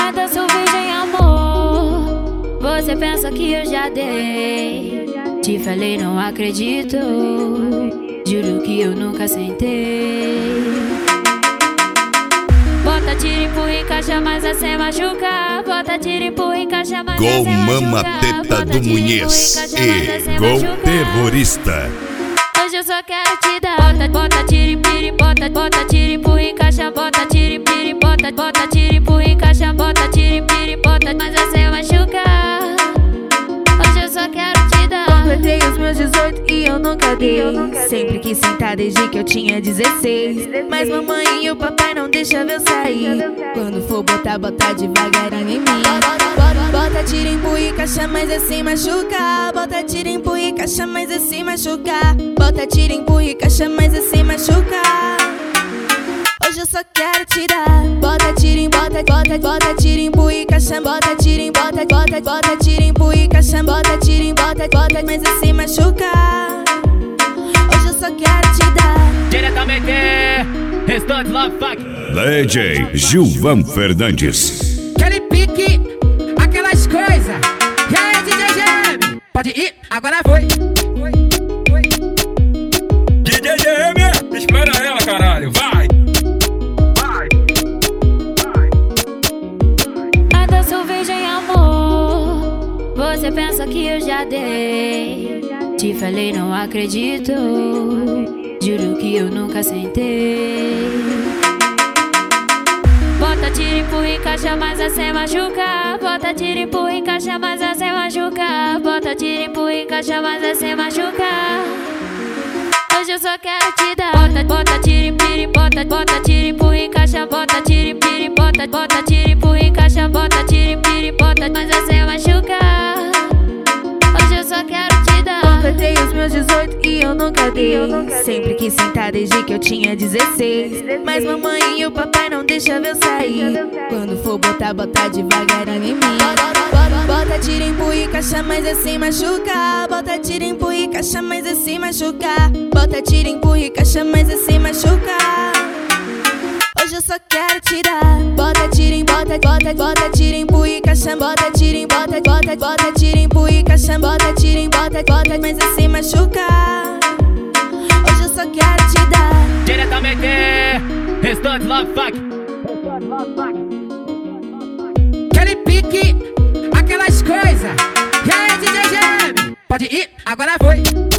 Nada sou virgem, amor. Você pensa que eu já dei. Te falei, não acredito. Juro que eu nunca sentei. Bota, tira, empurra, encaixa, mas é sem machucar. Bota, tira, empurra, encaixa, mas é sem machucar. Gol Mama Teta do Muniz e Gol Terrorista. Hoje eu só quero te dar. Bota, tira, empurra, bota, tira, empurra, encaixa. Bota, tira, empurra, bota, tira, empurra, encaixa. Bota, tira, empurra, mas é sem machucar. Hoje eu só quero te dar. Completei os meus 18 e eu nunca dei. Sempre quis sentar desde que eu tinha 16. Mas mamãe e o papai não deixam eu sair. Quando for botar, bota devagarinho em mim. Bota, tira, empurra e caixa, mas é sem machucar. Bota, tira, empurra e caixa, mas é sem machucar. Bota, tira, empurra e caixa, mas é sem machucar. Hoje eu só quero te dar. Bota, tira, bota, tira, empurra e caixa. Bota, tira, bota, tira, empurra e caixa. Bota, tira, bota, mas é sem machucar. Hoje eu só quero te dar. Diretamente, Restante Love Fuck. DJ Gilvan Fernandes. Aquele pique, aquelas coisas. E aí, DJ GM? Pode ir, agora foi. DJ GM, espera ela, caralho, vai. Nada sou virgem, amor. Você pensa que eu já dei. Te falei, não acredito. Juro que eu nunca sentei. Bota, tira, empurra, encaixa, mas é sem machucar. Bota, tira, empurra, encaixa, mas é sem machucar. Bota, tira, empurra, encaixa, mas é sem machucar. Hoje eu só quero te dar. Bota, tira, bota, tira, empurra, encaixa. Bota, tira, bota, tira, empurra, encaixa. Bota, tira, mas é sem machucar. Hoje eu só quero te dar. Completei os meus 18 e eu nunca dei. Sempre quis sentar desde que eu tinha 16. Mas mamãe e o papai não deixam eu sair. Quando for botar, bota devagarinho em mim. Bota, tira, empurra e caixa, mas é sem machucar. Bota, tira, empurra e caixa, mas é sem machucar. Bota, tira, empurra e caixa, mas é sem machucar. Hoje eu só quero te dar. Bota, tira, bota, tira, empurra e caixa. Bota, tira, bota, tira, empurra e caixa. Bota, tira, bota, mas é sem machucar. Hoje eu só quero te dar. Diretamente, Restante Love Fuck. Aquele pique, aquelas coisas. E aí, DJ GM? Pode ir, agora foi.